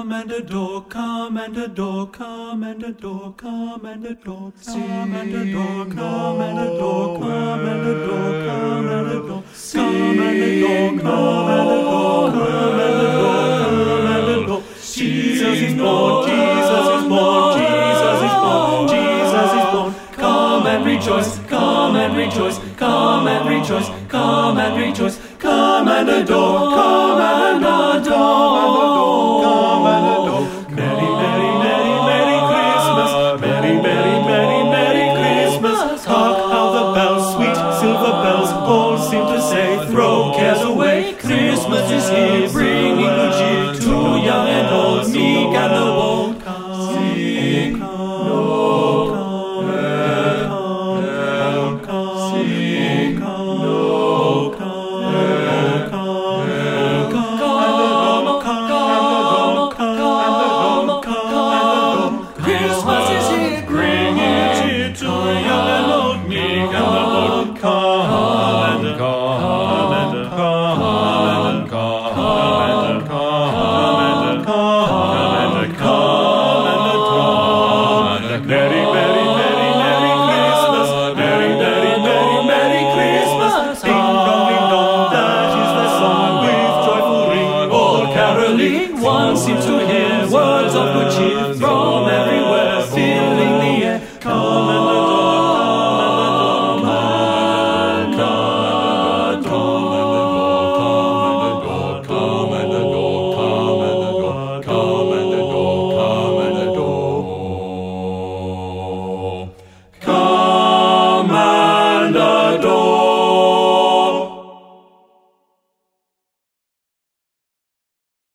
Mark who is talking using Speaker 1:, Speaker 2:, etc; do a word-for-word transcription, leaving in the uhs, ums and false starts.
Speaker 1: Come and adore, come and adore, come and adore, come and adore, come and adore, come and adore, come and adore, come and adore, come and adore, come and adore, come and adore, come and adore. Jesus is born, Jesus is born, Jesus is born, Jesus is born. Come and rejoice, come and rejoice, come and rejoice, come and rejoice, come and adore, come and adore, come and adore. Merry, merry, merry, merry Christmas, merry, merry, merry, merry Christmas. Hark how the bells, sweet silver bells, all seem to say, throw cares away. Christmas is here, bringing good cheer to young and old, meek and the bold. Sing, no, Christmas is here, bringing cheer to young and old, meek and the bold. Come and come and come and come and come and come and come and come. Merry, merry, merry, merry Christmas, merry, merry, merry, merry Christmas. Ding dong, ding dong, that is the song with joyful ring. All caroling, one seems to hear words of good cheer from every